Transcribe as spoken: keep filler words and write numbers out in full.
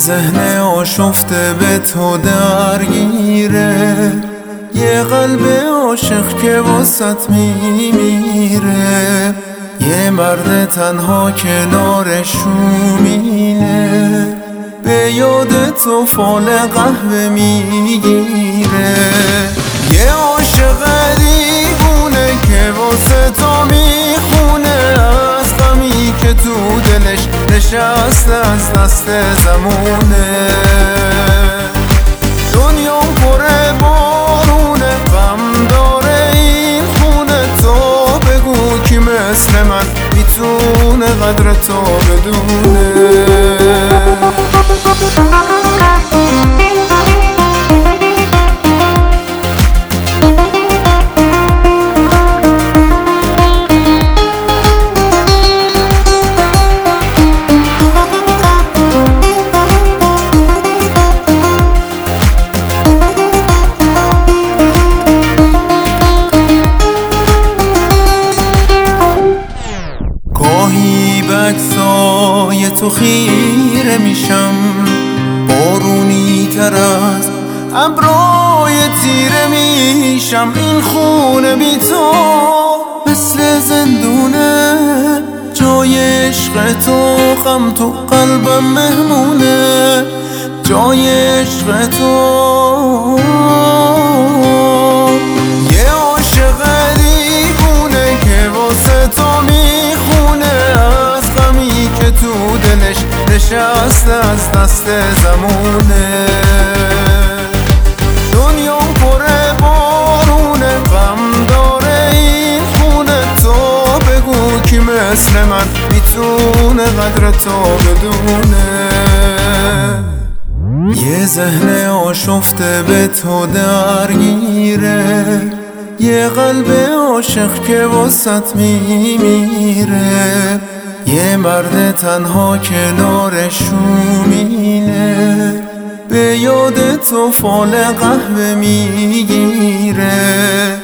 ذهن آشفته به تو درگیره، یه قلب عاشق که واسط میمیره، یه مرد تنها کنارش شومینه، به یاد تو فال قهوه میگیره. یه عاشق دیوونه که واسه تو میخونه، از غمی که تو دلش نشسته از دست زمونه. دنیا پر بارونه، غم داره این خونه، تو بگو کی مثل من میتونه قدر تو بدونه. گاهی به عکسای تو خیره میشم، بارونی تر از ابرای تیره میشم. این خونه بی تو مثل زندونه، جای عشق تو غم تو قلبم مهمونه، جای عشق تو. یه عاشق دیوونه که واسه تو میخونه، از غمی که تو دلش نشسته از دست زمونه. دنیا پر بارونه، غم داره این خونه، تو بگو کی مثل من میتونه قدر تو بدونه. یه ذهن آشفته به تو درگیره، یه قلب عاشق که واسط میمیره، یه مرد تنها کنارش شومینه، به یاد تو فال قهوه میگیره.